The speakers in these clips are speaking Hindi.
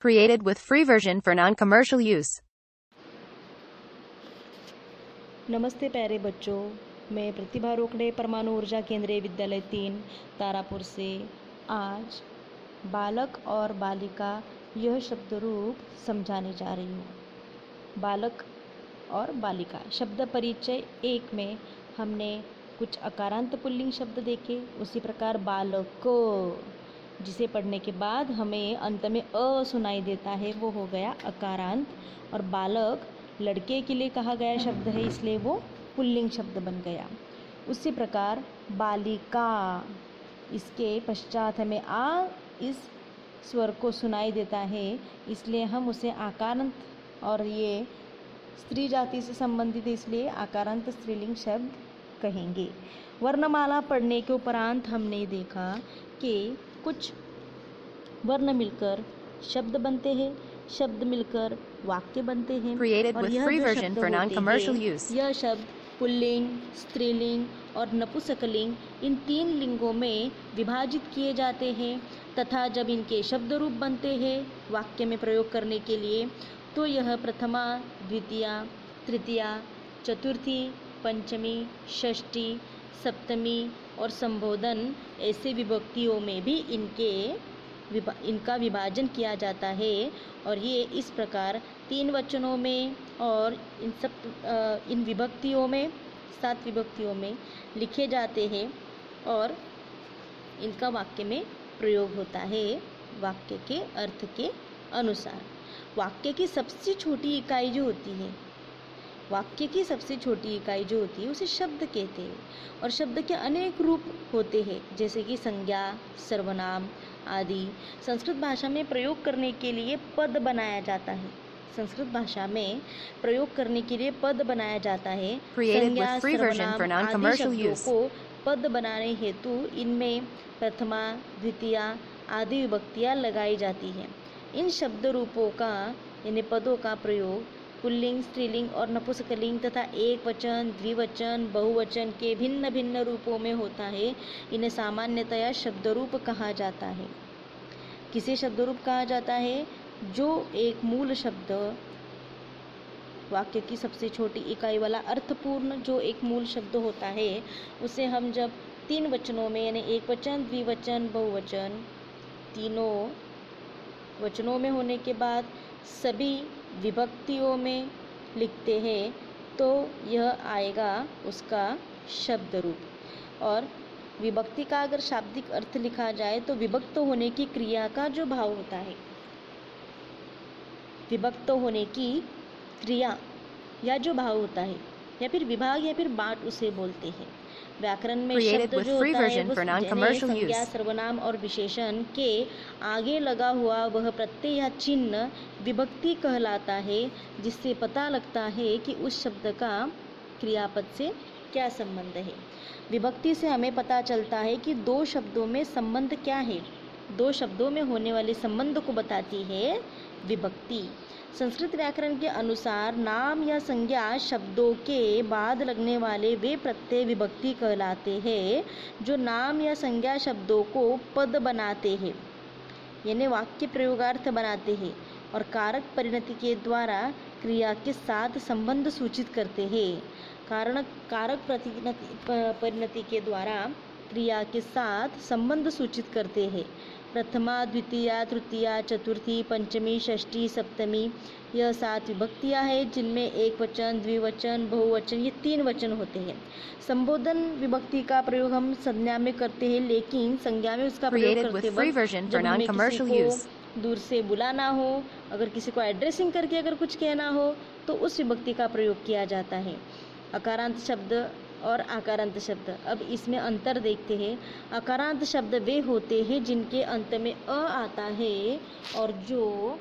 Created with free version for non-commercial use. नमस्ते प्यारे बच्चों, मैं प्रतिभा रोकड़े परमाणु ऊर्जा केंद्रीय विद्यालय 3 तारापुर से आज बालक और बालिका यह शब्द रूप समझाने जा रही हूँ। बालक और बालिका शब्द परिचय 1 में हमने कुछ अकारांत पुल्लिंग शब्द देखे। उसी प्रकार बालको, जिसे पढ़ने के बाद हमें अंत में अ सुनाई देता है, वो हो गया अकारांत। और बालक लड़के के लिए कहा गया शब्द है, इसलिए वो पुल्लिंग शब्द बन गया। उसी प्रकार बालिका, इसके पश्चात हमें आ इस स्वर को सुनाई देता है, इसलिए हम उसे आकारांत, और ये स्त्री जाति से संबंधित है, इसलिए आकारांत स्त्रीलिंग शब्द कहेंगे। वर्णमाला पढ़ने के उपरांत हमने देखा कि कुछ वर्ण मिलकर शब्द बनते हैं, शब्द मिलकर वाक्य बनते हैं। Created और with यह free जो version शब्द for होते non-commercial हैं, use. यह शब्द पुल्लिंग, स्त्रीलिंग और नपुंसकलिंग, इन 3 लिंगों में विभाजित किए जाते हैं तथा जब इनके शब्द रूप बनते हैं वाक्य में प्रयोग करने के लिए, तो यह प्रथमा, द्वितीया, तृतीया, चतुर्थी, पंचमी, षष्ठी, सप्तमी और संबोधन ऐसे विभक्तियों में भी इनका विभाजन किया जाता है। और ये इस प्रकार 3 वचनों में और इन विभक्तियों में 7 विभक्तियों में लिखे जाते हैं और इनका वाक्य में प्रयोग होता है वाक्य के अर्थ के अनुसार। वाक्य की सबसे छोटी इकाई जो होती है, उसे शब्द कहते हैं। और शब्द के अनेक रूप होते हैं, जैसे कि संज्ञा, सर्वनाम आदि। संस्कृत भाषा में प्रयोग करने के लिए पद बनाया जाता है। संज्ञा, सर्वनाम आदि शब्दों को पद बनाने हेतु इनमें प्रथमा, द्वितीया आदि विभक्तियां लगाई जाती हैं। इन शब्द रूपों का, यानी पदों का प्रयोग पुल्लिंग, स्त्रीलिंग और नपुंसकलिंग तथा एक वचन, द्विवचन, बहुवचन के भिन्न भिन्न रूपों में होता है। इन्हें सामान्यतया शब्दरूप कहा जाता है। किसे शब्दरूप कहा जाता है? जो एक मूल शब्द, वाक्य की सबसे छोटी इकाई वाला अर्थपूर्ण जो एक मूल शब्द होता है, उसे हम जब 3 वचनों में, यानी एक वचन, द्विवचन, बहुवचन, तीनों वचनों में होने के बाद सभी विभक्तियों में लिखते हैं, तो यह आएगा उसका शब्द रूप। और विभक्ति का अगर शाब्दिक अर्थ लिखा जाए तो विभक्त होने की क्रिया का जो भाव होता है, विभक्त होने की क्रिया या जो भाव होता है, या फिर विभाग या फिर बांट उसे बोलते हैं। व्याकरण में शब्द जो होता है वो संज्ञा, सर्वनाम और विशेषण के आगे लगा हुआ वह प्रत्यय या चिन्ह विभक्ति कहलाता है, जिससे पता लगता है कि उस शब्द का क्रियापद से क्या संबंध है। विभक्ति से हमें पता चलता है कि 2 शब्दों में संबंध क्या है। 2 शब्दों में होने वाले संबंध को बताती है विभक्ति। संस्कृत व्याकरण के अनुसार नाम या संज्ञा शब्दों के बाद लगने वाले वे प्रत्यय विभक्ति कहलाते हैं, जो नाम या संज्ञा शब्दों को पद बनाते हैं, यानी वाक्य प्रयोगार्थ बनाते हैं, और कारक परिणति के द्वारा क्रिया के साथ संबंध सूचित करते हैं। कारक परिणति के द्वारा क्रिया के साथ संबंध सूचित करते हैं। प्रथमा, द्वितीया, तृतीया, चतुर्थी, पंचमी, षष्ठी, सप्तमी, यह 7 विभक्तियां हैं, जिनमें एक वचन, द्विवचन, बहुवचन, ये 3 वचन होते हैं। संबोधन विभक्ति का प्रयोग हम संज्ञा में करते हैं, लेकिन संज्ञा में उसका प्रयोग करते वक्त जब हमें किसी को दूर से बुलाना हो, अगर किसी को एड्रेसिंग करके अगर कुछ कहना हो, तो उस विभक्ति का प्रयोग किया जाता है। अकारांत शब्द और आकारांत शब्द, अब इसमें अंतर देखते हैं। अकारांत शब्द वे होते हैं जिनके अंत में अ आता है, और जो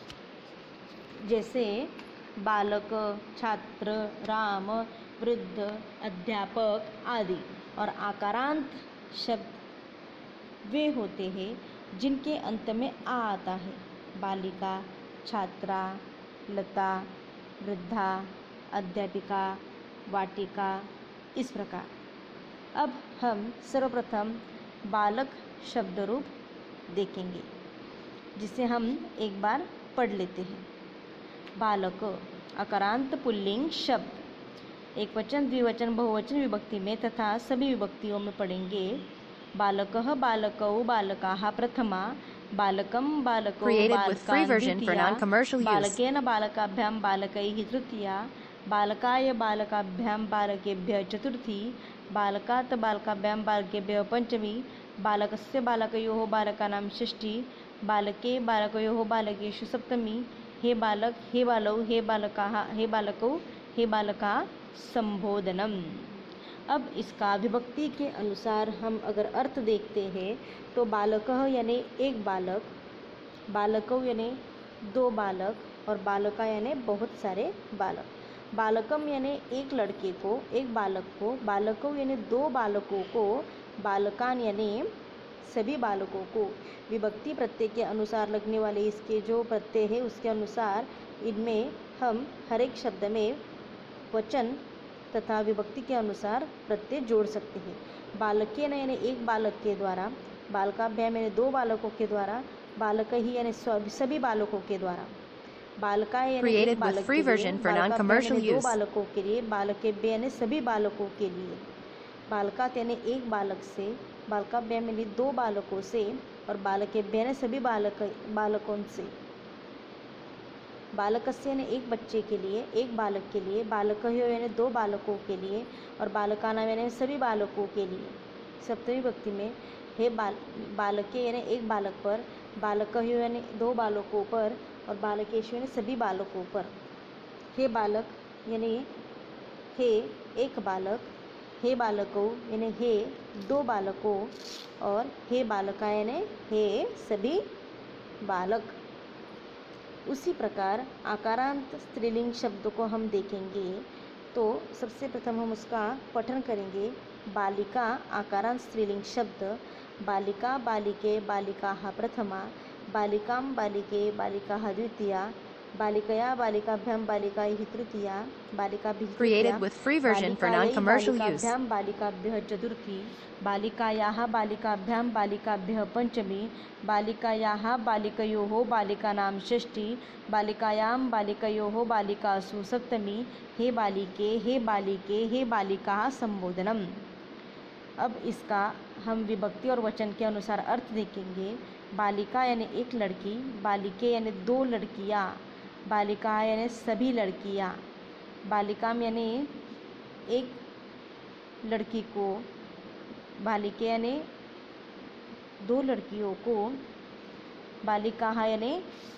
जैसे बालक, छात्र, राम, वृद्ध, अध्यापक आदि। और आकारांत शब्द वे होते हैं जिनके अंत में आ आता है। बालिका, छात्रा, लता, वृद्धा, अध्यापिका, वाटिका, इस प्रकार। अब हम सर्वप्रथम बालक शब्द रूप देखेंगे। जिसे हम एक बार पढ़ लेते हैं। बालक अकारांत पुल्लिंग शब्द एक वचन, द्विवचन, बहुवचन विभक्ति में तथा सभी विभक्तियों में पढ़ेंगे। बालकः, बालकौ, बालकाः प्रथमा, बालकं, बालकौ, बालकान् द्वितीया, बालकेन, बालकाभ्यां, बालकैः तृतीया, बालकाय, बालकाभ्यां, बालकेभ्यः चतुर्थी, बालकात्, बालकाभ्यां, बालकेभ्यः पंचमी, बालकस्य, बालकयोः, बालकानां षष्ठी, बालके, बालकयोः, बालकेषु सप्तमी। हे बालक, हे बालौ, हे बालकाः, हे बालकौ, हे बालका संबोधनम। अब इसका विभक्ति के अनुसार हम अगर अर्थ देखते हैं तो बालकः यानी एक बालक, बालकौ यानी दो बालक और बालका यानी बहुत सारे बालक। बालकम यानी एक लड़के को, एक बालक को, बालकौ यानी दो बालकों को, बालकान यानी सभी बालकों को। विभक्ति प्रत्यय के अनुसार लगने वाले इसके जो प्रत्यय है उसके अनुसार इनमें हम हर एक शब्द में वचन तथा विभक्ति के अनुसार प्रत्यय जोड़ सकते हैं। बालकेन यानी एक बालक के द्वारा, बालकाभ्याम यानी दो बालकों के द्वारा, बालक ही यानी सभी बालकों के द्वारा, बालकाय यानी एक बालक के लिए, बालकाभ्याम यानी दो बालकों के लिए, बालकेभ्य यानी सभी बालकों के लिए, बालकात यानी एक बालक से, बालकाभ्याम यानी दो बालकों से और बालकेभ्य यानी सभी बालकों से। बालकस्य यानी एक बच्चे के लिए, एक बालक के लिए, बालकयो यानी दो बालकों के लिए और बालकानाम यानी सभी बालकों के लिए। सप्तमी विभक्ति में हे बालके यानी एक बालक पर, बालकयो यानी दो बालकों पर और बालकेशु यानी सभी बालकों पर। हे बालक यानी हे एक बालक, हे बालकौ यानी हे दो बालकों और हे बालका यानी हे सभी बालक। उसी प्रकार आकारांत स्त्रीलिंग शब्द को हम देखेंगे तो सबसे प्रथम हम उसका पठन करेंगे। बालिका आकारांत स्त्रीलिंग शब्द बालिका, बालिके, बालिकाः प्रथमा, बालिकां, बालिके, बालिकाः द्वितीया, बालिकया, बालिकाभ्यां, बालिकाैः तृतीया, बालिकाभिः Created with free version for non-commercial use. बालिकाभ्यां, बालिकाभ्यः चतुर्थी, बालिकायाः, बालिकाभ्यां, बालिकाभ्यः पंचमी, बालिकायाः, बालिकयोः, बालिकानां षष्ठी, बालिकायां, बालिकयोः, बालिकासु सप्तमी। हे बालिके, हे बालिके, हे बालिकाः संबोधनम। अब इसका हम विभक्ति और वचन के अनुसार अर्थ देखेंगे। बालिका यानी एक लड़की, बालिके यानी दो लड़कियाँ, बालिका यानी सभी लड़कियाँ, बालिकाम यानी एक लड़की को, बालिके यानी दो लड़कियों को, बालिका यानी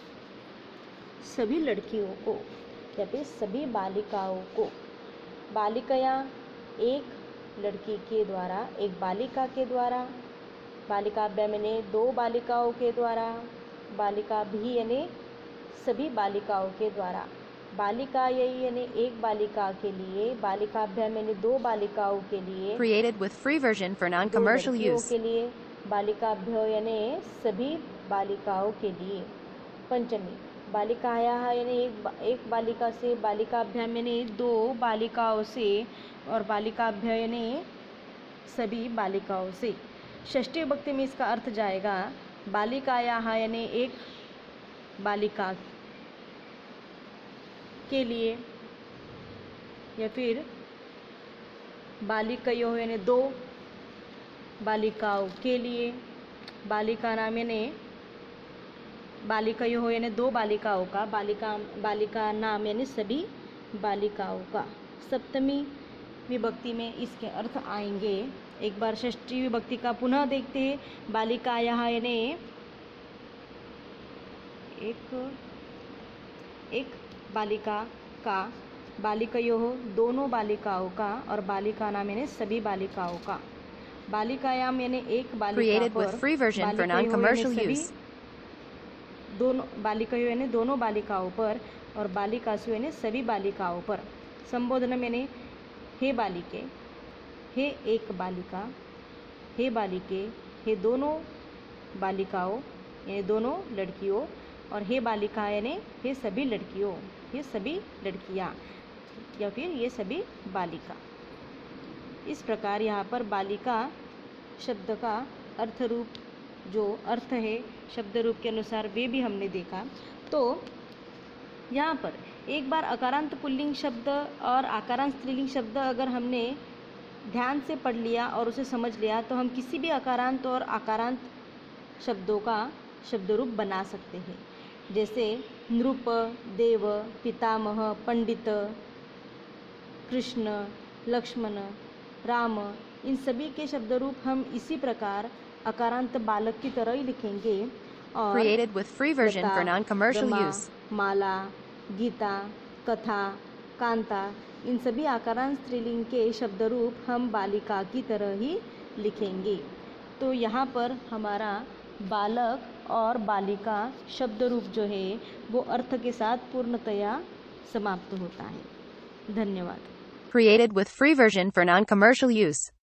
सभी लड़कियों को या फिर सभी बालिकाओं को। बालिकया एक लड़की के द्वारा, एक बालिका के द्वारा, बालिकाभ्याम यानी दो बालिकाओं के द्वारा, बालिका भी यानी सभी बालिकाओं के द्वारा, बालिकायै यानी एक बालिका के लिए, बालिकाभ्याम यानी दो बालिकाओं के लिए, Created with free version for non-commercial use. के लिए, बालिकाभ्यो यानी सभी बालिकाओं के लिए। पंचमी बालिकायाः यानी एक बालिका से, बालिकाभ्याम यानी दो बालिकाओं से और बालिकाभ्य यानी सभी बालिकाओं से। षष्ठी विभक्ति में इसका अर्थ जाएगा बालिकायाः यानी एक बालिका के लिए या फिर बालिकयोः यानी दो बालिकाओं के लिए, बालिका नाम यानी बालिकयोः यानी दो बालिकाओं का, बालिका नाम यानी सभी बालिकाओं का। सप्तमी विभक्ति में इसके अर्थ आएंगे। एक बार षष्ठी विभक्ति का पुनः देखते हैं। बालिकायाः यानी एक बालिका का, बालिकयोः दोनों बालिकाओं का और बालिका नाम यानी सभी बालिकाओं का। बालिकायाम यानी एक बालिका Created पर, with free version for non-commercial use. दोनों बालिकयोः यानी दोनों बालिकाओं पर और बालिकासु यानी सभी बालिकाओं पर। संबोधनम यानी हे बालिके, हे एक बालिका, हे बालिके, हे दोनों बालिकाओं यानी दोनों लड़कियों और हे बालिका यानी हे सभी लड़कियों, ये सभी लड़कियाँ या फिर ये सभी बालिका। इस प्रकार यहाँ पर बालिका शब्द का अर्थ रूप जो अर्थ है शब्द रूप के अनुसार वे भी हमने देखा। तो यहाँ पर एक बार अकारांत पुल्लिंग शब्द और आकारांत स्त्रीलिंग शब्द अगर हमने ध्यान से पढ़ लिया और उसे समझ लिया तो हम किसी भी अकारांत और आकारांत शब्दों का शब्द रूप बना सकते हैं। जैसे नृप, देव, पितामह, पंडित, कृष्ण, लक्ष्मण, राम, इन सभी के शब्द रूप हम इसी प्रकार अकारांत बालक की तरह ही लिखेंगे। और Created with free version for non-commercial Rama, use. माला, गीता, कथा, कांता, इन सभी आकारांत स्त्रीलिंग के शब्द रूप हम बालिका की तरह ही लिखेंगे। तो यहाँ पर हमारा बालक और बालिका शब्द रूप जो है वो अर्थ के साथ पूर्णतया समाप्त होता है। धन्यवाद। Created with free version for non-commercial use.